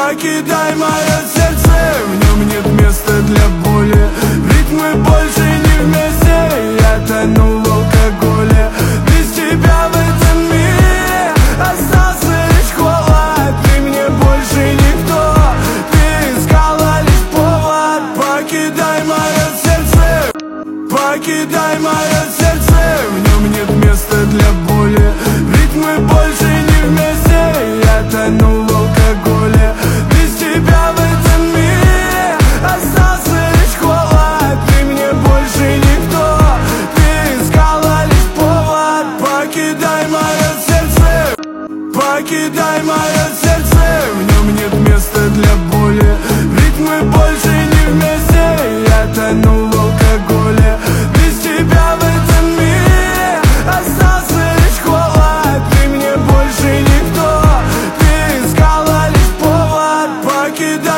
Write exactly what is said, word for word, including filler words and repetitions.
покидай мое сердце, в нем нет места для боли. Ведь мы больше не вместе, я тону в алкоголе. Без тебя в этом мире остался лишь холод. Ты мне больше никто, ты искала лишь повод. Покидай мое сердце, покидай мое сердце, в нем нет места для боли. Ведь мы больше не вместе, я тону в алкоголе. Без тебя в этом мире остался лишь холод. Ты мне больше никто, ты искала лишь повод. Покидай мое сердце, покидай мое сердце, в нем нет места для боли. Ведь мы больше не вместе, я тону в алкоголе. Без тебя в этом мире остался лишь холод. Ты мне больше никто, ты искала лишь повод. Покидай